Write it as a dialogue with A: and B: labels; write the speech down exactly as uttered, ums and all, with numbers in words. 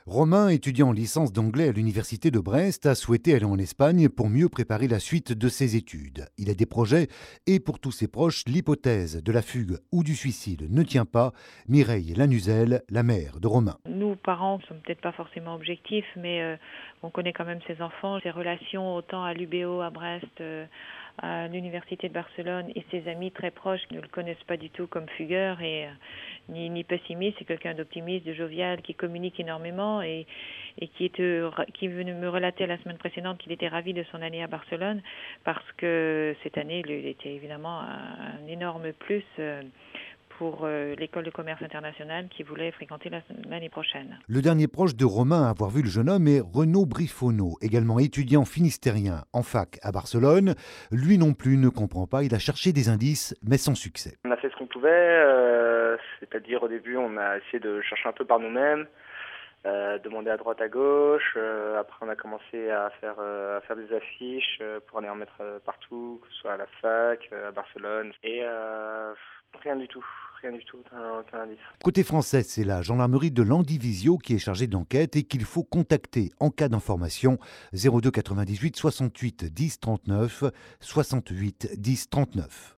A: Romain, étudiant en licence d'anglais à l'université de Brest, a souhaité aller en Espagne pour mieux préparer la suite de ses études. Il a des projets et pour tous ses proches, l'hypothèse de la fugue ou du suicide ne tient pas. Mireille Lanuzel, la mère de Romain.
B: Nous, parents, ne sommes peut-être pas forcément objectifs, mais euh, on connaît quand même ses enfants, ses relations autant à l'U B O à Brest, euh, à l'université de Barcelone, et ses amis très proches qui ne le connaissent pas du tout comme fugueur et euh, ni, ni pessimiste. C'est quelqu'un d'optimiste, de jovial, qui communique énormément et, et qui est euh, qui est venu me relater la semaine précédente qu'il était ravi de son année à Barcelone parce que cette année, il était évidemment un, un énorme plus. Euh, pour euh, l'école de commerce international qui voulait fréquenter la, l'année prochaine.
A: Le dernier proche de Romain à avoir vu le jeune homme est Renaud Brifonneau, également étudiant finistérien en fac à Barcelone. Lui non plus ne comprend pas, il a cherché des indices, mais sans succès.
C: On a fait ce qu'on pouvait, euh, c'est-à-dire au début on a essayé de chercher un peu par nous-mêmes, euh, demander à droite à gauche, euh, après on a commencé à faire, euh, à faire des affiches euh, pour aller en mettre euh, partout, que ce soit à la fac, euh, à Barcelone, et euh, rien du tout. Rien du tout, aucun indice.
A: Côté français, c'est la gendarmerie de Landivisiau qui est chargée d'enquête et qu'il faut contacter en cas d'information. zéro deux quatre-vingt-dix-huit soixante-huit dix trente-neuf, soixante-huit dix trente-neuf.